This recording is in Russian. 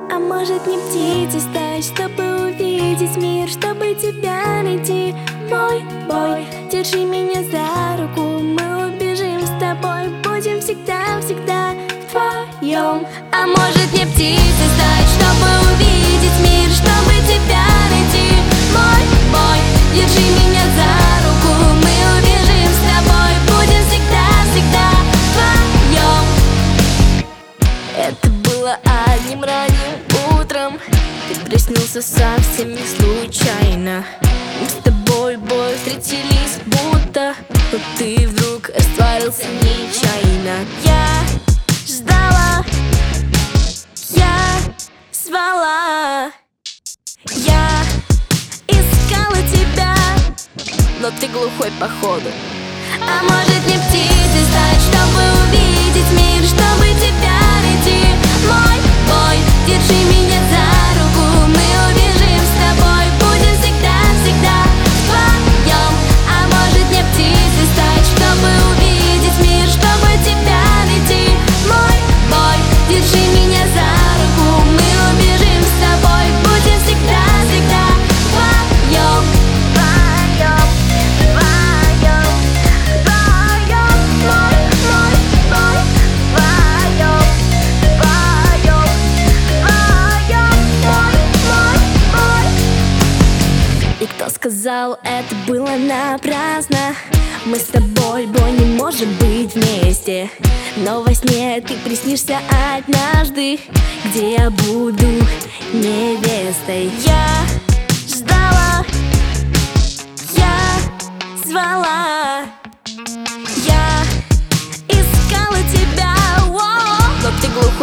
А может не птицей стать, чтобы увидеть мир, чтобы тебя найти, мой бой. Держи меня за руку, мы убежим с тобой, будем всегда-всегда вдвоем. А может не птицей стать, чтобы увидеть мир, чтобы тебя найти, мой бой. Держи меня за руку, мы убежим с тобой, будем всегда-всегда вдвоем. Это было одним ранним утром, ты приснился совсем не случайно. Мы с тобой, бой, встретились будто, но ты вдруг растворился нечаянно. Я ждала, я звала, я искала тебя, но ты глухой походу. А может не птицей стать, чтобы увидеть мир, чтобы тебя найти, мой бой. Держи меня за руку, мы убежим с тобой, будем всегда-всегда вдвоем. А может не птицей стать, чтобы увидеть мир, чтобы тебя найти, мой бой. Держи меня за руку, мы убежим с тобой, будем всегда-всегда вдвоем. И кто сказал, это было напрасно? Мы с тобой, бой, не можем быть вместе, но во сне ты приснишься однажды, где я буду невестой. Я ждала, я звала, я искала тебя, но ты глухой